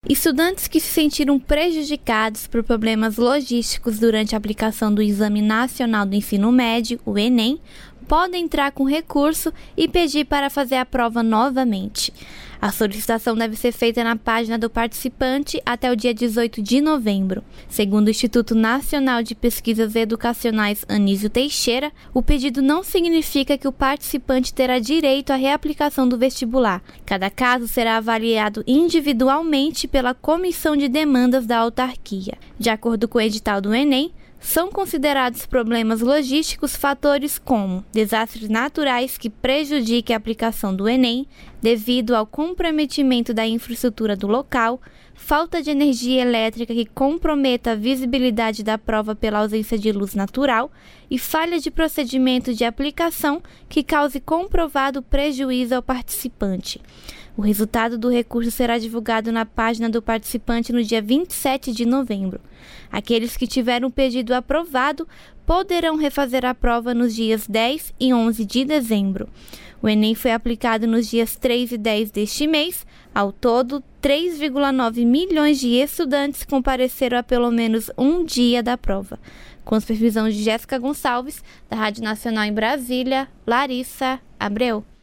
Estudantes que se sentiram prejudicados por problemas logísticos durante a aplicação do Exame Nacional do Ensino Médio, o Enem, podem entrar com recurso e pedir para fazer a prova novamente. A solicitação deve ser feita na página do participante até o dia 18 de novembro. Segundo o Instituto Nacional de Pesquisas Educacionais Anísio Teixeira, o pedido não significa que o participante terá direito à reaplicação do vestibular. Cada caso será avaliado individualmente pela Comissão de Demandas da Autarquia. De acordo com o edital do Enem, são considerados problemas logísticos fatores como desastres naturais que prejudiquem a aplicação do Enem devido ao comprometimento da infraestrutura do local, falta de energia elétrica que comprometa a visibilidade da prova pela ausência de luz natural e falha de procedimento de aplicação que cause comprovado prejuízo ao participante. O resultado do recurso será divulgado na página do participante no dia 27 de novembro. Aqueles que tiveram o pedido aprovado poderão refazer a prova nos dias 10 e 11 de dezembro. O Enem foi aplicado nos dias 3 e 10 deste mês. Ao todo, 3,9 milhões de estudantes compareceram a pelo menos um dia da prova. Com supervisão de Jéssica Gonçalves, da Rádio Nacional em Brasília, Larissa Abreu.